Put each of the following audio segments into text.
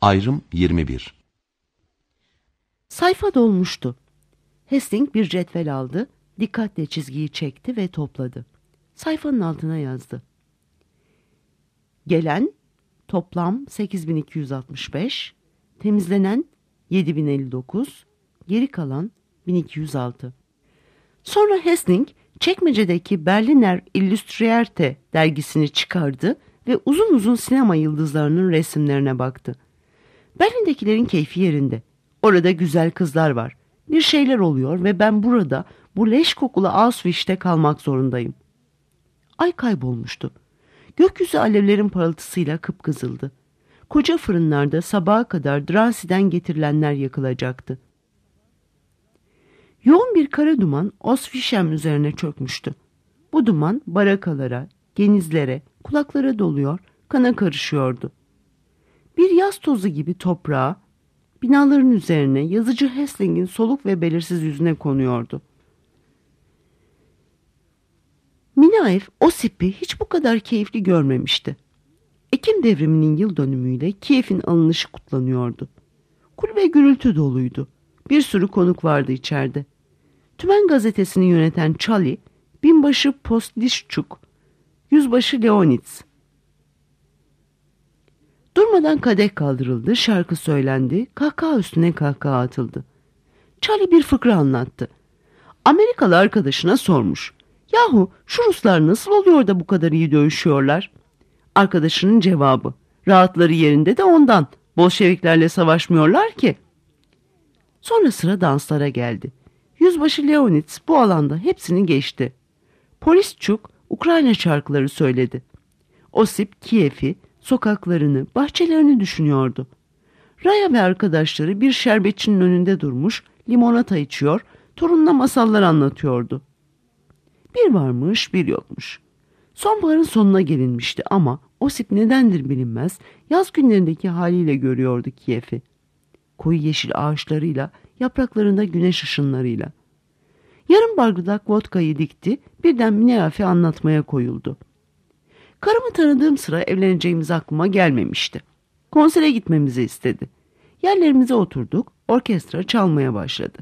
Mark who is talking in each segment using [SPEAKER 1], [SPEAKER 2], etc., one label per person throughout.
[SPEAKER 1] Ayrım 21.
[SPEAKER 2] Sayfa dolmuştu. Hastings bir cetvel aldı, dikkatle çizgiyi çekti ve topladı. Sayfanın altına yazdı. Gelen toplam 8265, temizlenen 7059, geri kalan 1206. Sonra Hastings çekmecedeki Berliner Illustrierte dergisini çıkardı ve uzun uzun sinema yıldızlarının resimlerine baktı. Berlin'dekilerin keyfi yerinde. Orada güzel kızlar var. Bir şeyler oluyor ve ben burada bu leş kokulu Auschwitz'te kalmak zorundayım. Ay kaybolmuştu. Gökyüzü alevlerin parıltısıyla kıpkızıldı. Koca fırınlarda sabaha kadar Drancy'den getirilenler yakılacaktı. Yoğun bir kara duman Ostfriesheim üzerine çökmüştü. Bu duman barakalara, genizlere, kulaklara doluyor, kana karışıyordu. Bir yaz tozu gibi toprağa, binaların üzerine yazıcı Hasting'in soluk ve belirsiz yüzüne konuyordu. Minaev Osip'i hiç bu kadar keyifli görmemişti. Ekim devriminin yıl dönümüyle Kiev'in alınışı kutlanıyordu. Kulübe gürültü doluydu. Bir sürü konuk vardı içeride. Tümen gazetesini yöneten Charlie, binbaşı Postlishchuk, yüzbaşı Leonitz. Durmadan kadeh kaldırıldı, şarkı söylendi, kahkaha üstüne kahkaha atıldı. Charlie bir fıkra anlattı. Amerikalı arkadaşına sormuş. Yahu şu Ruslar nasıl oluyor da bu kadar iyi dövüşüyorlar? Arkadaşının cevabı. Rahatları yerinde de ondan. Bolşeviklerle savaşmıyorlar ki. Sonra sıra danslara geldi. Yüzbaşı Leonitz bu alanda hepsini geçti. Polisçuk Ukrayna şarkıları söyledi. Osip Kiev'i, sokaklarını, bahçelerini düşünüyordu. Raya ve arkadaşları bir şerbetçinin önünde durmuş, limonata içiyor, torununa masallar anlatıyordu. Bir varmış, bir yokmuş. Sonbaharın sonuna gelinmişti ama Osip nedendir bilinmez, yaz günlerindeki haliyle görüyordu Kiev'i. Koyu yeşil ağaçlarıyla, yapraklarında güneş ışınlarıyla. Yarım bardak vodkayı dikti, birden Minaef'e anlatmaya koyuldu. Karımı tanıdığım sıra evleneceğimiz aklıma gelmemişti. Konsere gitmemizi istedi. Yerlerimize oturduk, orkestra çalmaya başladı.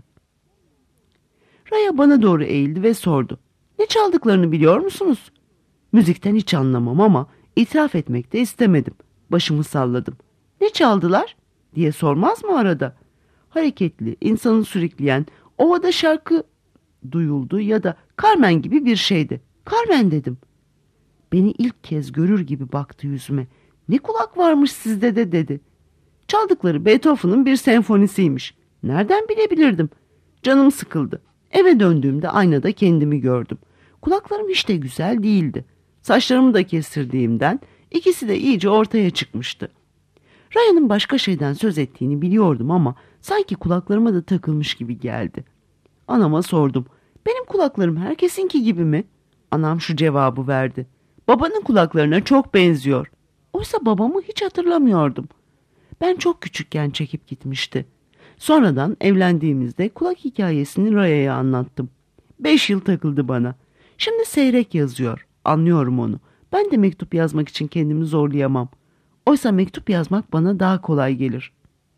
[SPEAKER 2] Raya bana doğru eğildi ve sordu. Ne çaldıklarını biliyor musunuz? Müzikten hiç anlamam ama itiraf etmek de istemedim. Başımı salladım. Ne çaldılar diye sormaz mı arada? Hareketli, insanı sürükleyen, ovada şarkı duyuldu ya da Carmen gibi bir şeydi. Carmen dedim. Beni ilk kez görür gibi baktı yüzüme. Ne kulak varmış sizde de dedi. Çaldıkları Beethoven'ın bir senfonisiymiş. Nereden bilebilirdim? Canım sıkıldı. Eve döndüğümde aynada kendimi gördüm. Kulaklarım hiç de güzel değildi. Saçlarımı da kestirdiğimden ikisi de iyice ortaya çıkmıştı. Ryan'ın başka şeyden söz ettiğini biliyordum ama sanki kulaklarıma da takılmış gibi geldi. Anama sordum. Benim kulaklarım herkesinki gibi mi? Anam şu cevabı verdi. Babanın kulaklarına çok benziyor. Oysa babamı hiç hatırlamıyordum. Ben çok küçükken çekip gitmişti. Sonradan evlendiğimizde kulak hikayesini Raya'ya anlattım. 5 yıl takıldı bana. Şimdi seyrek yazıyor. Anlıyorum onu. Ben de mektup yazmak için kendimi zorlayamam. Oysa mektup yazmak bana daha kolay gelir.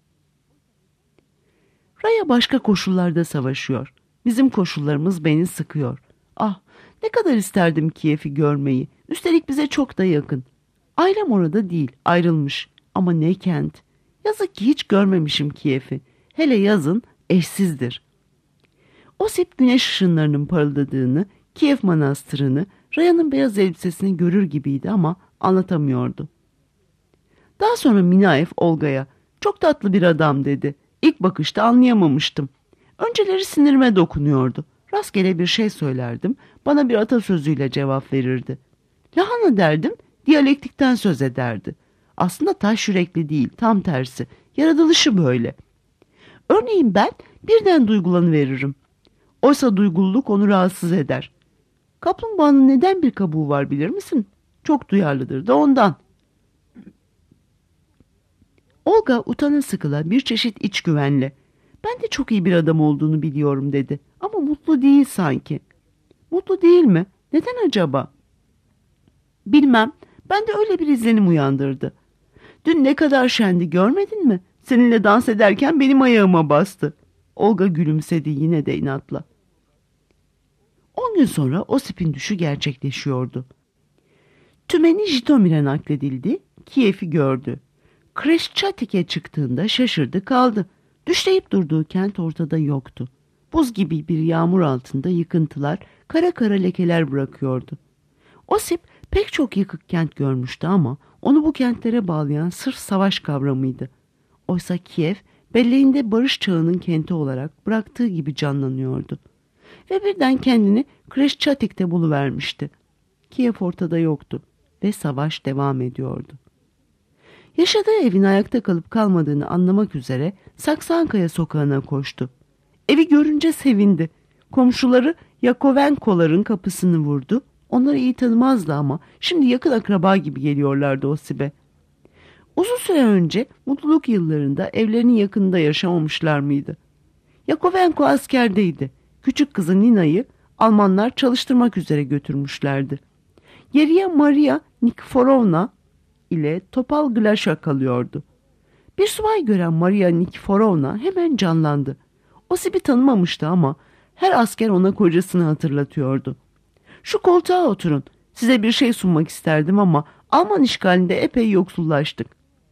[SPEAKER 2] Raya başka koşullarda savaşıyor. Bizim koşullarımız beni sıkıyor. Ah, ne kadar isterdim Kiev'i görmeyi. Üstelik bize çok da yakın. Ailem orada değil, ayrılmış. Ama ne kent. Yazık ki hiç görmemişim Kiev'i. Hele yazın eşsizdir. Osip güneş ışınlarının parıldadığını, Kiev manastırını, Raya'nın beyaz elbisesini görür gibiydi ama anlatamıyordu. Daha sonra Minaev Olga'ya çok tatlı bir adam dedi. İlk bakışta anlayamamıştım. Önceleri sinirime dokunuyordu. Rastgele bir şey söylerdim, bana bir atasözüyle cevap verirdi. Lahana derdim, diyalektikten söz ederdi. Aslında taş yürekli değil, tam tersi. Yaratılışı böyle. Örneğin ben birden duygulanıveririm. Oysa duygululuk onu rahatsız eder. Kaplumbağanın neden bir kabuğu var bilir misin? Çok duyarlıdır da ondan. Olga utana sıkıla bir çeşit içgüvenle. Ben de çok iyi bir adam olduğunu biliyorum dedi. Ama mutlu değil sanki. Mutlu değil mi? Neden acaba? Bilmem. Ben de öyle bir izlenim uyandırdı. Dün ne kadar şendi, görmedin mi? Seninle dans ederken benim ayağıma bastı. Olga gülümsedi yine de inatla. 10 gün sonra Osip'in düşü gerçekleşiyordu. Tümeni Jitomir'e nakledildi, Kiev'i gördü. Kreşçatik'e çıktığında şaşırdı kaldı. Düşleyip durduğu kent ortada yoktu. Buz gibi bir yağmur altında yıkıntılar, kara kara lekeler bırakıyordu. Osip pek çok yıkık kent görmüştü ama onu bu kentlere bağlayan sırf savaş kavramıydı. Oysa Kiev belleğinde barış çağının kenti olarak bıraktığı gibi canlanıyordu. Ve birden kendini Kreşçatik'te buluvermişti. Kiev ortada yoktu ve savaş devam ediyordu. Yaşadığı evin ayakta kalıp kalmadığını anlamak üzere Saksankaya sokağına koştu. Evi görünce sevindi. Komşuları Yakovenkoların kapısını vurdu. Onları iyi tanımazdı ama şimdi yakın akraba gibi geliyorlardı Osip'e. Uzun süre önce mutluluk yıllarında evlerinin yakınında yaşamamışlar mıydı? Yakovenko askerdeydi. Küçük kızı Nina'yı Almanlar çalıştırmak üzere götürmüşlerdi. Geriye Maria Nikiforovna ile Topal Glaşa kalıyordu. Bir subay gören Maria Nikiforovna hemen canlandı. Osip'i tanımamıştı ama her asker ona kocasını hatırlatıyordu. Şu koltuğa oturun, size bir şey sunmak isterdim ama Alman işgalinde epey yoksullaştık.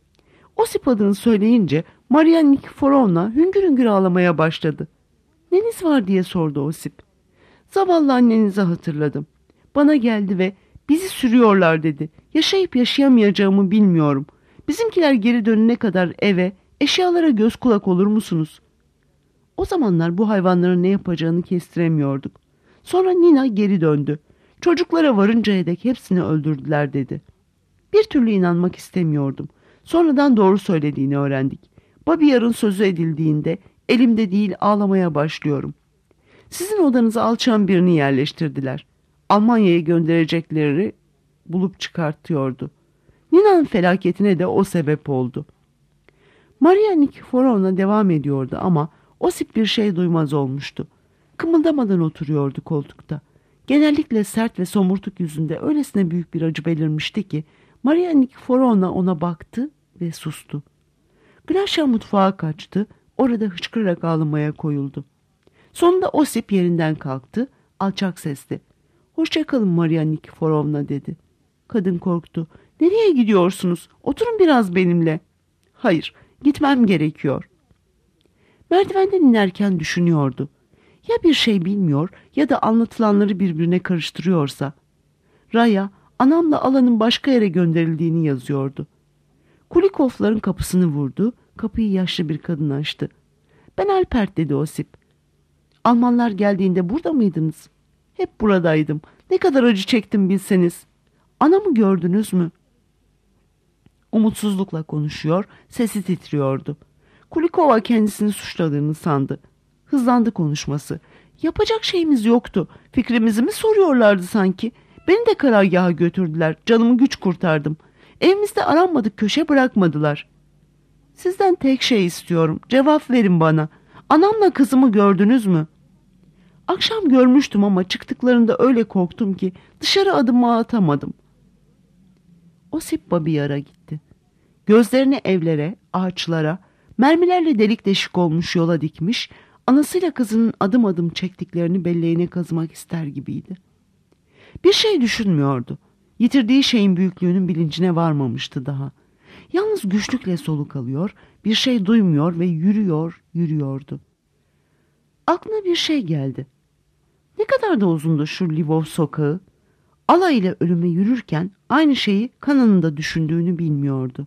[SPEAKER 2] Osip adını söyleyince Maria Nikiforovna hüngür hüngür ağlamaya başladı. Neniz var diye sordu Osip. Zavallı annenizi hatırladım. Bana geldi ve bizi sürüyorlar dedi. Yaşayıp yaşayamayacağımı bilmiyorum. Bizimkiler geri dönene kadar eve, eşyalara göz kulak olur musunuz? O zamanlar bu hayvanların ne yapacağını kestiremiyorduk. Sonra Nina geri döndü. Çocuklara varıncaya dek hepsini öldürdüler dedi. Bir türlü inanmak istemiyordum. Sonradan doğru söylediğini öğrendik. Babiyar'ın sözü edildiğinde elimde değil ağlamaya başlıyorum. Sizin odanıza alçağın birini yerleştirdiler. Almanya'ya gönderecekleri bulup çıkartıyordu. Nina'nın felaketine de o sebep oldu. Maria Nikiforovna devam ediyordu ama Osip bir şey duymaz olmuştu. Kımıldamadan oturuyordu koltukta. Genellikle sert ve somurtuk yüzünde öylesine büyük bir acı belirmişti ki Maria Nikiforovna ona baktı ve sustu. Glaşa mutfağa kaçtı, orada hıçkırarak ağlamaya koyuldu. Sonunda Osip yerinden kalktı, alçak sesli. "Hoşça kalın Maria Nikiforovna" dedi. Kadın korktu. "Nereye gidiyorsunuz? Oturun biraz benimle." "Hayır, gitmem gerekiyor." Merdivenden inerken düşünüyordu. Ya bir şey bilmiyor ya da anlatılanları birbirine karıştırıyorsa? Raya, anamla Alan'ın başka yere gönderildiğini yazıyordu. Kulikovların kapısını vurdu, kapıyı yaşlı bir kadın açtı. "Ben Alpert" dedi Osip. "Almanlar geldiğinde burada mıydınız?" "Hep buradaydım. Ne kadar acı çektim bilseniz." "Anamı gördünüz mü?" Umutsuzlukla konuşuyor, sesi titriyordu. Kulikova kendisini suçladığını sandı. Hızlandı konuşması. "Yapacak şeyimiz yoktu. Fikrimizi mi soruyorlardı sanki? Beni de karargaha götürdüler. Canımı güç kurtardım. Evimizde aranmadık köşe bırakmadılar. Sizden tek şey istiyorum. Cevap verin bana. Anamla kızımı gördünüz mü?" "Akşam görmüştüm ama çıktıklarında öyle korktum ki dışarı adımımı atamadım." Osip Babiyar'a gitti. Gözlerini evlere, ağaçlara, mermilerle delik deşik olmuş yola dikmiş, anasıyla kızının adım adım çektiklerini belleğine kazımak ister gibiydi. Bir şey düşünmüyordu. Yitirdiği şeyin büyüklüğünün bilincine varmamıştı daha. Yalnız güçlükle soluk alıyor, bir şey duymuyor ve yürüyordu. Aklına bir şey geldi. Ne kadar da uzundu şu Lvov sokağı. Ala ile ölüme yürürken aynı şeyi Kanan'ın düşündüğünü bilmiyordu.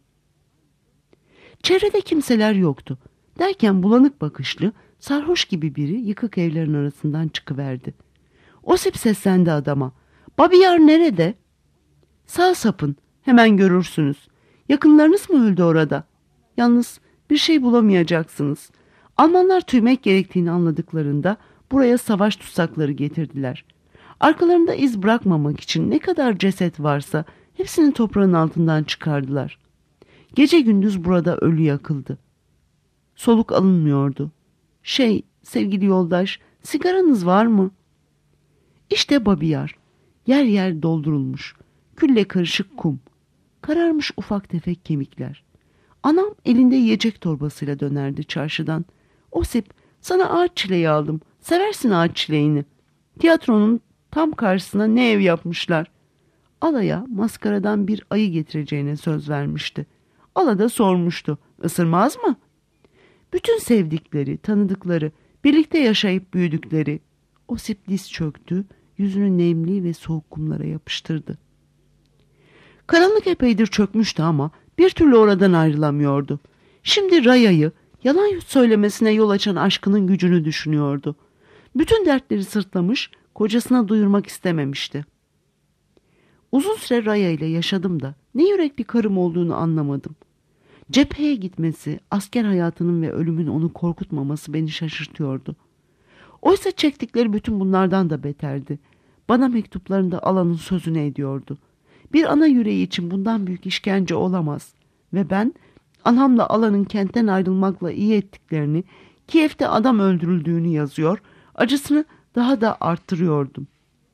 [SPEAKER 2] Çevrede kimseler yoktu. Derken bulanık bakışlı, sarhoş gibi biri yıkık evlerin arasından çıkıverdi. Osip seslendi adama. "Babiyar nerede?" "Sağ sapın, hemen görürsünüz. Yakınlarınız mı öldü orada? Yalnız bir şey bulamayacaksınız. Almanlar tüymek gerektiğini anladıklarında buraya savaş tutsakları getirdiler. Arkalarında iz bırakmamak için ne kadar ceset varsa hepsini toprağın altından çıkardılar. Gece gündüz burada ölü yakıldı. Soluk alınmıyordu. Sevgili yoldaş, sigaranız var mı?" İşte Babiyar. Yer yer doldurulmuş. Külle karışık kum. Kararmış ufak tefek kemikler. Anam elinde yiyecek torbasıyla dönerdi çarşıdan. Osip, sana ağaç çileği aldım. Seversin ağaç çileğini. Tiyatronun tam karşısına ne ev yapmışlar. Alaya maskaradan bir ayı getireceğine söz vermişti. Ala da sormuştu. Isırmaz mı? Bütün sevdikleri, tanıdıkları, birlikte yaşayıp büyüdükleri. Osip diz çöktü, yüzünü nemli ve soğuk kumlara yapıştırdı. Karanlık epeydir çökmüştü ama bir türlü oradan ayrılamıyordu. Şimdi Raya'yı, yalan söylemesine yol açan aşkının gücünü düşünüyordu. Bütün dertleri sırtlamış, kocasına duyurmak istememişti. Uzun süre Raya ile yaşadım da ne yürekli karım olduğunu anlamadım. Cepheye gitmesi, asker hayatının ve ölümün onu korkutmaması beni şaşırtıyordu. Oysa çektikleri bütün bunlardan da beterdi. Bana mektuplarında Alan'ın sözünü ediyordu. Bir ana yüreği için bundan büyük işkence olamaz. Ve ben anamla Alan'ın kentten ayrılmakla iyi ettiklerini, Kiev'de adam öldürüldüğünü yazıyor, acısını daha da arttırıyordum.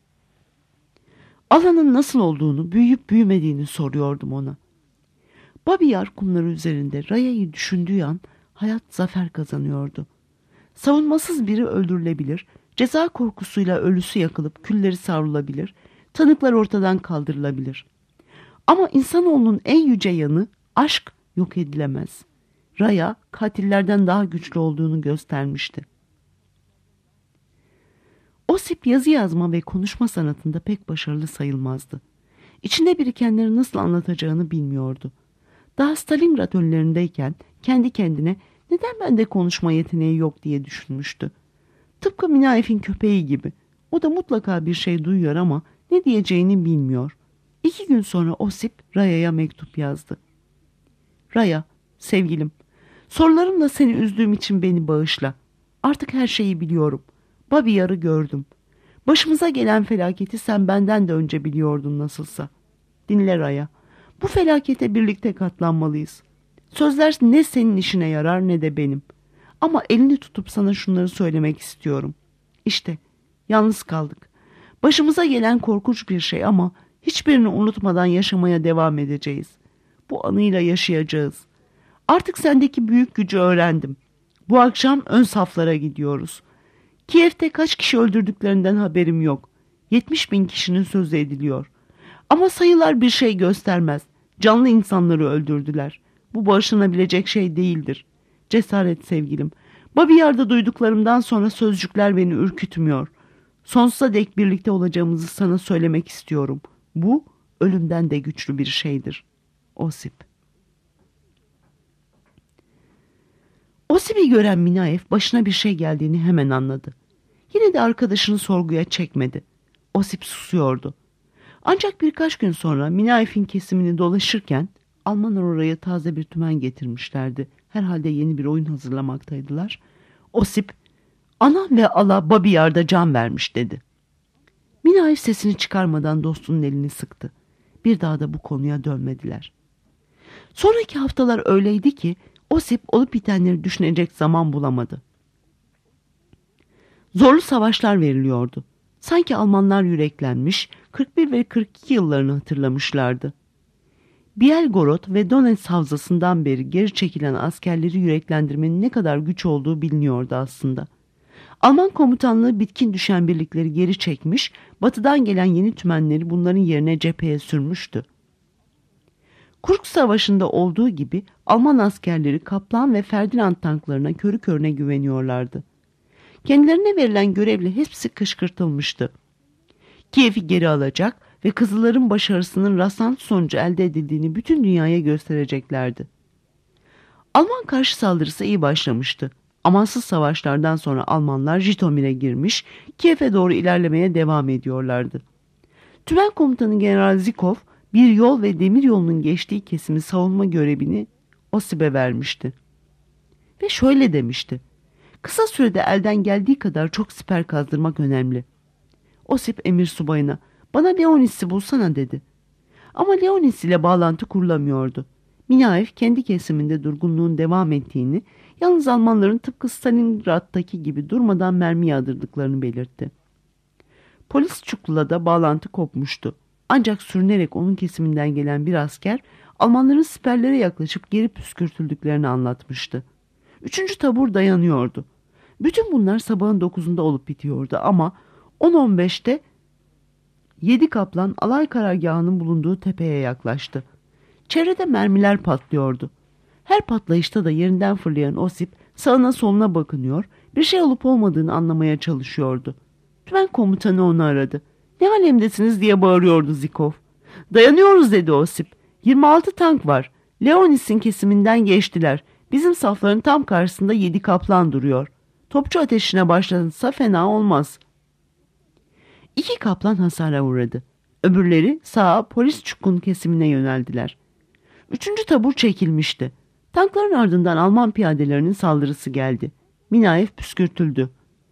[SPEAKER 2] Alan'ın nasıl olduğunu, büyüyüp büyümediğini soruyordum ona. Babiyar kumları üzerinde Raya'yı düşündüğü an hayat zafer kazanıyordu. Savunmasız biri öldürülebilir, ceza korkusuyla ölüsü yakılıp külleri savrulabilir, tanıklar ortadan kaldırılabilir. Ama insanoğlunun en yüce yanı aşk yok edilemez. Raya katillerden daha güçlü olduğunu göstermişti. Osip yazı yazma ve konuşma sanatında pek başarılı sayılmazdı. İçinde birikenleri nasıl anlatacağını bilmiyordu. Daha Stalingrad önlerindeyken kendi kendine neden bende konuşma yeteneği yok diye düşünmüştü. Tıpkı Minaev'in köpeği gibi. O da mutlaka bir şey duyuyor ama ne diyeceğini bilmiyor. 2 gün sonra Osip Raya'ya mektup yazdı. Raya, sevgilim, sorularımla seni üzdüğüm için beni bağışla. Artık her şeyi biliyorum. Babiyar'ı gördüm. Başımıza gelen felaketi sen benden de önce biliyordun nasılsa. Dinle Raya. Bu felakete birlikte katlanmalıyız. Sözler ne senin işine yarar ne de benim. Ama elini tutup sana şunları söylemek istiyorum. İşte, yalnız kaldık. Başımıza gelen korkunç bir şey ama hiçbirini unutmadan yaşamaya devam edeceğiz. Bu anıyla yaşayacağız. Artık sendeki büyük gücü öğrendim. Bu akşam ön saflara gidiyoruz. Kiev'te kaç kişi öldürdüklerinden haberim yok. 70.000 kişinin sözü ediliyor. Ama sayılar bir şey göstermez. Canlı insanları öldürdüler. Bu bağışlanabilecek şey değildir. Cesaret sevgilim. Babiyar'da duyduklarımdan sonra sözcükler beni ürkütmüyor. Sonsuza dek birlikte olacağımızı sana söylemek istiyorum. Bu ölümden de güçlü bir şeydir. Osip. Osip'i gören Minaev başına bir şey geldiğini hemen anladı. Yine de arkadaşını sorguya çekmedi. Osip susuyordu. Ancak birkaç gün sonra Minaev'in kesimini dolaşırken Almanlar oraya taze bir tümen getirmişlerdi. Herhalde yeni bir oyun hazırlamaktaydılar. Osip, ana ve ala Babiyar'da can vermiş dedi. Minaev sesini çıkarmadan dostunun elini sıktı. Bir daha da bu konuya dönmediler. Sonraki haftalar öyleydi ki Osip olup bitenleri düşünecek zaman bulamadı. Zorlu savaşlar veriliyordu. Sanki Almanlar yüreklenmiş, 41 ve 42 yıllarını hatırlamışlardı. Bielgorod ve Donetsk havzasından beri geri çekilen askerleri yüreklendirmenin ne kadar güç olduğu biliniyordu aslında. Alman komutanlığı bitkin düşen birlikleri geri çekmiş, batıdan gelen yeni tümenleri bunların yerine cepheye sürmüştü. Kursk Savaşı'nda olduğu gibi Alman askerleri Kaplan ve Ferdinand tanklarına körü körüne güveniyorlardı. Kendilerine verilen görevle hepsi kışkırtılmıştı. Kiev'i geri alacak ve Kızılların başarısının rastlantı sonucu elde edildiğini bütün dünyaya göstereceklerdi. Alman karşı saldırısı iyi başlamıştı. Amansız savaşlardan sonra Almanlar Jitomir'e girmiş, Kiev'e doğru ilerlemeye devam ediyorlardı. Tümen komutanı General Zhukov bir yol ve demir yolunun geçtiği kesimi savunma görevini Osip'e vermişti. Ve şöyle demişti: kısa sürede elden geldiği kadar çok siper kazdırmak önemli. Osip emir subayına, bana Leonis'i bulsana dedi. Ama Leonis ile bağlantı kurulamıyordu. Minaev kendi kesiminde durgunluğun devam ettiğini, yalnız Almanların tıpkı Stalingrad'daki gibi durmadan mermi yağdırdıklarını belirtti. Polis Çukla'da bağlantı kopmuştu. Ancak sürünerek onun kesiminden gelen bir asker Almanların siperlere yaklaşıp geri püskürtüldüklerini anlatmıştı. 3. tabur dayanıyordu. Bütün bunlar sabahın 9'unda olup bitiyordu ama 10:15'te 7 kaplan alay karargahının bulunduğu tepeye yaklaştı. Çevrede mermiler patlıyordu. Her patlayışta da yerinden fırlayan Osip sağına soluna bakınıyor, bir şey olup olmadığını anlamaya çalışıyordu. Tümen komutanı onu aradı. "Ne alemdesiniz?" diye bağırıyordu Zikov. "Dayanıyoruz," dedi Osip. 26 tank var. Leonis'in kesiminden geçtiler. Bizim safların tam karşısında 7 kaplan duruyor. Topçu ateşine başlanırsa fena olmaz. 2 kaplan hasara uğradı. Öbürleri sağa polis çukun kesimine yöneldiler. 3. tabur çekilmişti. Tankların ardından Alman piyadelerinin saldırısı geldi. Minaev püskürtüldü.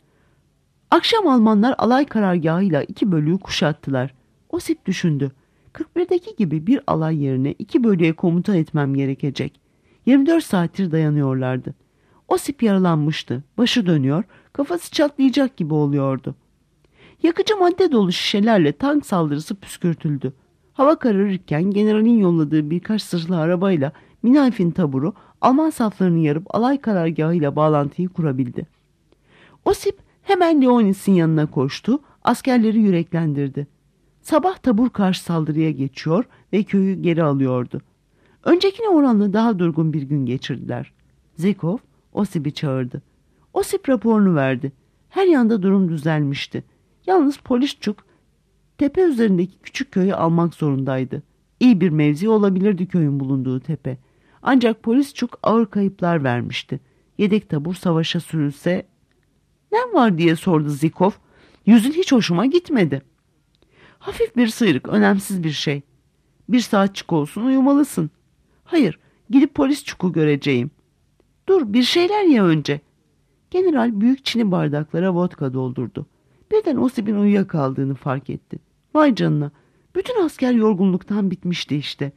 [SPEAKER 2] Akşam Almanlar alay karargahıyla 2 bölüğü kuşattılar. Osip düşündü. 41'deki gibi bir alay yerine 2 bölüğe komuta etmem gerekecek. 24 saattir dayanıyorlardı. Osip yaralanmıştı. Başı dönüyor, kafası çatlayacak gibi oluyordu. Yakıcı madde dolu şişelerle tank saldırısı püskürtüldü. Hava kararırken generalin yolladığı birkaç zırhlı arabayla Minaev'in taburu Alman saflarını yarıp alay karargahıyla bağlantıyı kurabildi. Osip hemen Leonis'in yanına koştu, askerleri yüreklendirdi. Sabah tabur karşı saldırıya geçiyor ve köyü geri alıyordu. Öncekine oranla daha durgun bir gün geçirdiler. Zikov Osip'i çağırdı. Osip raporunu verdi. Her yanda durum düzelmişti. Yalnız Polişçuk tepe üzerindeki küçük köyü almak zorundaydı. İyi bir mevzi olabilirdi köyün bulunduğu tepe. Ancak Polişçuk ağır kayıplar vermişti. Yedek tabur savaşa sürülse... "Ne var?" diye sordu Zikov. "Yüzün hiç hoşuma gitmedi." "Hafif bir sıyrık, önemsiz bir şey. 1 saatçik olsun uyumalısın." "Hayır, gidip Polişçuk'u göreceğim." "Dur, bir şeyler ye önce." General büyük çini bardaklara vodka doldurdu. Birden Osip'in uyuyakaldığını fark etti. Vay canına, bütün asker yorgunluktan bitmişti işte.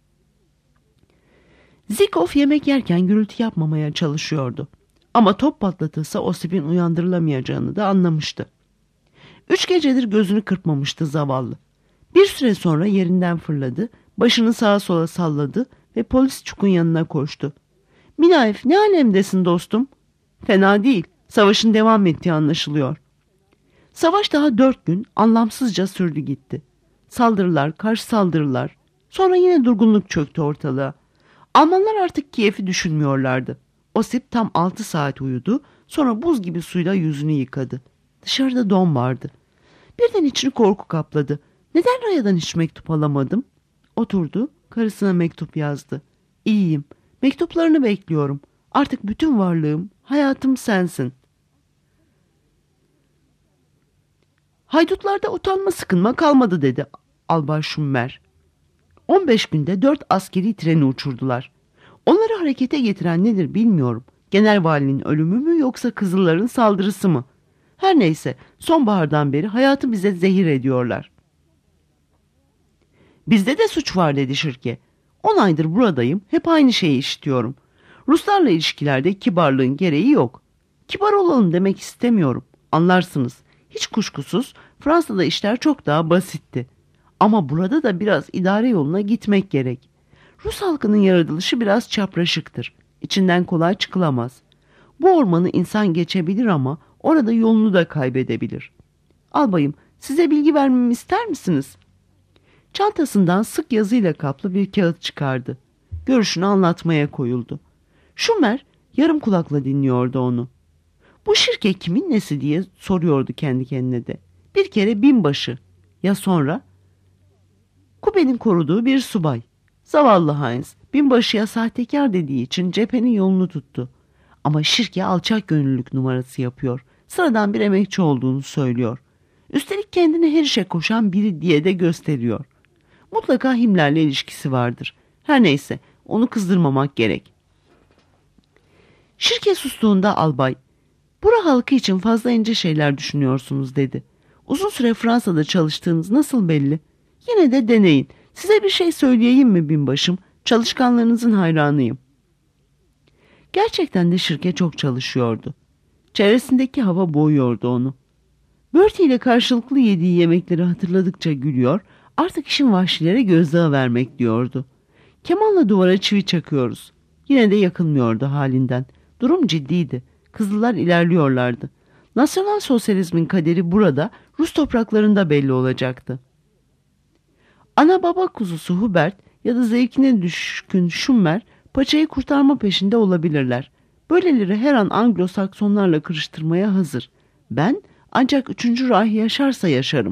[SPEAKER 2] Zikov yemek yerken gürültü yapmamaya çalışıyordu. Ama top patlatılsa Osip'in uyandırılamayacağını da anlamıştı. 3 gecedir gözünü kırpmamıştı zavallı. Bir süre sonra yerinden fırladı, başını sağa sola salladı ve polis çukun yanına koştu. "Minaev, ne alemdesin dostum?" "Fena değil, savaşın devam ettiği anlaşılıyor." Savaş daha 4 gün anlamsızca sürdü gitti. Saldırılar, karşı saldırılar. Sonra yine durgunluk çöktü ortalığa. Almanlar artık Kiev'i düşünmüyorlardı. Osip tam 6 saat uyudu, sonra buz gibi suyla yüzünü yıkadı. Dışarıda don vardı. Birden içini korku kapladı. Neden Raya'dan hiç mektup alamadım? Oturdu, karısına mektup yazdı. "İyiyim, mektuplarını bekliyorum. Artık bütün varlığım, hayatım sensin." "Haydutlarda utanma sıkınma kalmadı," dedi Albay Schummer. 15 günde 4 askeri treni uçurdular. Onları harekete getiren nedir bilmiyorum. Generalvalinin ölümü mü yoksa Kızılların saldırısı mı? Her neyse, sonbahardan beri hayatı bize zehir ediyorlar. "Bizde de suç var," dedi Şirke. 10 aydır buradayım, hep aynı şeyi işitiyorum. Ruslarla ilişkilerde kibarlığın gereği yok. Kibar olalım demek istemiyorum. Anlarsınız. Hiç kuşkusuz Fransa'da işler çok daha basitti. Ama burada da biraz idare yoluna gitmek gerek. Rus halkının yaratılışı biraz çapraşıktır. İçinden kolay çıkılamaz. Bu ormanı insan geçebilir ama orada yolunu da kaybedebilir. Albayım, size bilgi vermemi ister misiniz? Çantasından sık yazıyla kaplı bir kağıt çıkardı. Görüşünü anlatmaya koyuldu. Schumer yarım kulakla dinliyordu onu. "Bu Şirke kimin nesi?" diye soruyordu kendi kendine de. Bir kere binbaşı. Ya sonra? Kube'nin koruduğu bir subay. Zavallı Heinz, binbaşıya sahtekar dediği için cephenin yolunu tuttu. Ama Şirke alçak gönüllülük numarası yapıyor. Sıradan bir emekçi olduğunu söylüyor. Üstelik kendini her işe koşan biri diye de gösteriyor. Mutlaka Himmler'le ilişkisi vardır. Her neyse, onu kızdırmamak gerek. Şirke sustuğunda albay, "Bura halkı için fazla ince şeyler düşünüyorsunuz," dedi. "Uzun süre Fransa'da çalıştığınız nasıl belli? Yine de deneyin. Size bir şey söyleyeyim mi binbaşım? Çalışkanlarınızın hayranıyım." Gerçekten de Şirke çok çalışıyordu. Çevresindeki hava boğuyordu onu. Bertie ile karşılıklı yediği yemekleri hatırladıkça gülüyor, artık işin vahşilere gözdağı vermek diyordu. Kemanla duvara çivi çakıyoruz. Yine de yakılmıyordu halinden. Durum ciddiydi. Kızıllar ilerliyorlardı. Nasyonal sosyalizmin kaderi burada, Rus topraklarında belli olacaktı. Ana baba kuzusu Hubert ya da zevkine düşkün Schummer paçayı kurtarma peşinde olabilirler. Böyleleri her an Anglo-Saksonlarla kırıştırmaya hazır. Ben ancak 3. Reich yaşarsa yaşarım.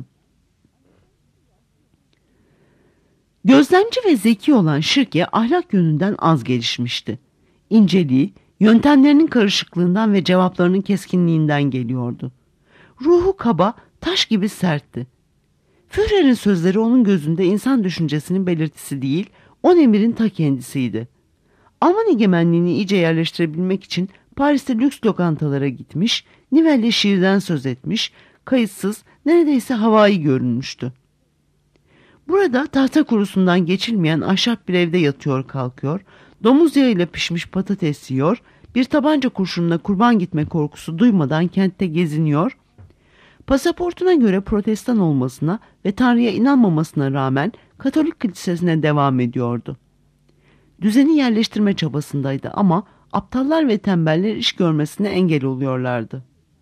[SPEAKER 2] Gözlemci ve zeki olan Schirke ahlak yönünden az gelişmişti. İnceliği, yöntemlerinin karışıklığından ve cevaplarının keskinliğinden geliyordu. Ruhu kaba, taş gibi sertti. Führer'in sözleri onun gözünde insan düşüncesinin belirtisi değil, on emirin ta kendisiydi. Alman egemenliğini iyice yerleştirebilmek için Paris'te lüks lokantalara gitmiş, Nivel'le şiirden söz etmiş, kayıtsız, neredeyse havai görünmüştü. Burada tahta kurusundan geçilmeyen ahşap bir evde yatıyor kalkıyor, domuz yağıyla pişmiş patates yiyor, bir tabanca kurşununa kurban gitme korkusu duymadan kentte geziniyor, pasaportuna göre protestan olmasına ve Tanrı'ya inanmamasına rağmen Katolik kilisesine devam ediyordu. Düzeni yerleştirme çabasındaydı ama aptallar ve tembeller iş görmesine engel oluyorlardı.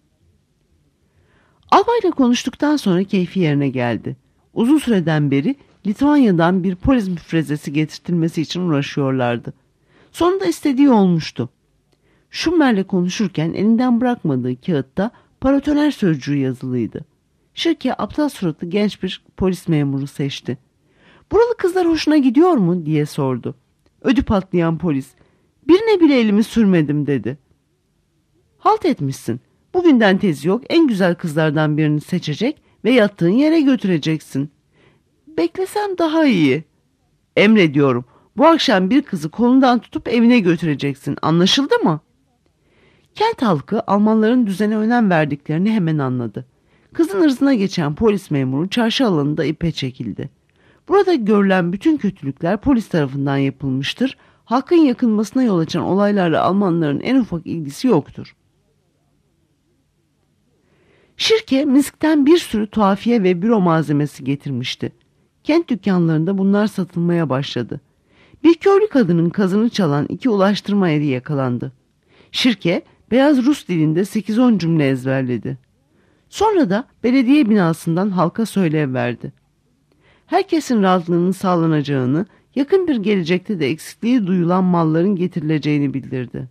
[SPEAKER 2] Albayla konuştuktan sonra keyfi yerine geldi. Uzun süreden beri Litvanya'dan bir polis müfrezesi getirtilmesi için uğraşıyorlardı. Sonunda istediği olmuştu. Schummer'le konuşurken elinden bırakmadığı kağıtta paratoner sözcüğü yazılıydı. Schirke aptal suratlı genç bir polis memuru seçti. "Buralı kızlar hoşuna gidiyor mu?" diye sordu. Ödü patlayan polis, "Birine bile elimi sürmedim." dedi. "Halt etmişsin. Bugünden tezi yok, en güzel kızlardan birini seçecek ve yattığın yere götüreceksin." "Beklesem daha iyi." "Emrediyorum. Bu akşam bir kızı kolundan tutup evine götüreceksin. Anlaşıldı mı?" Kent halkı Almanların düzene önem verdiklerini hemen anladı. Kızın ırzına geçen polis memuru çarşı alanında ipe çekildi. Burada görülen bütün kötülükler polis tarafından yapılmıştır. Halkın yakılmasına yol açan olaylarla Almanların en ufak ilgisi yoktur. Schirke Minsk'ten bir sürü tuhafiye ve büro malzemesi getirmişti. Kent dükkanlarında bunlar satılmaya başladı. Bir köylü kadının kazını çalan 2 ulaştırma eri yakalandı. Schirke beyaz Rus dilinde 8-10 cümle ezberledi. Sonra da belediye binasından halka söylev verdi. Herkesin rahatlığının sağlanacağını, yakın bir gelecekte de eksikliği duyulan malların getirileceğini bildirdi.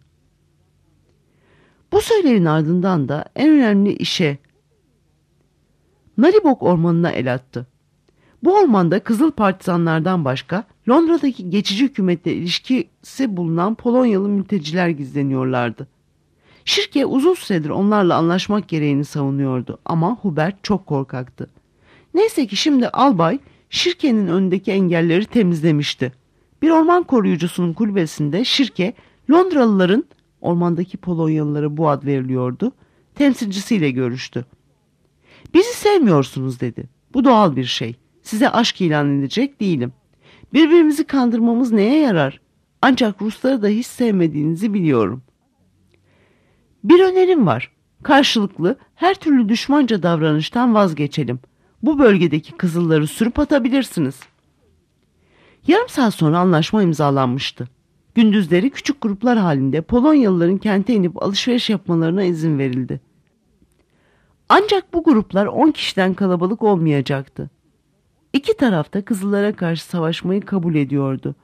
[SPEAKER 2] Bu söylevin ardından da en önemli işe Naribok Ormanı'na el attı. Bu ormanda Kızıl Partizanlardan başka Londra'daki geçici hükümetle ilişkisi bulunan Polonyalı mülteciler gizleniyorlardı. Schirke uzun süredir onlarla anlaşmak gereğini savunuyordu ama Hubert çok korkaktı. Neyse ki şimdi albay Schirke'nin önündeki engelleri temizlemişti. Bir orman koruyucusunun kulübesinde Schirke, Londralıların, ormandaki Polonyalılara bu ad veriliyordu, temsilcisiyle görüştü. "Bizi sevmiyorsunuz," dedi. "Bu doğal bir şey. Size aşk ilan edecek değilim. Birbirimizi kandırmamız neye yarar? Ancak Rusları da hiç sevmediğinizi biliyorum. Bir önerim var. Karşılıklı her türlü düşmanca davranıştan vazgeçelim. Bu bölgedeki Kızılları sürüp atabilirsiniz." Yarım saat sonra anlaşma imzalanmıştı. Gündüzleri küçük gruplar halinde Polonyalıların kente inip alışveriş yapmalarına izin verildi. Ancak bu gruplar 10 kişiden kalabalık olmayacaktı. İki taraf da Kızıllara karşı savaşmayı kabul ediyordu.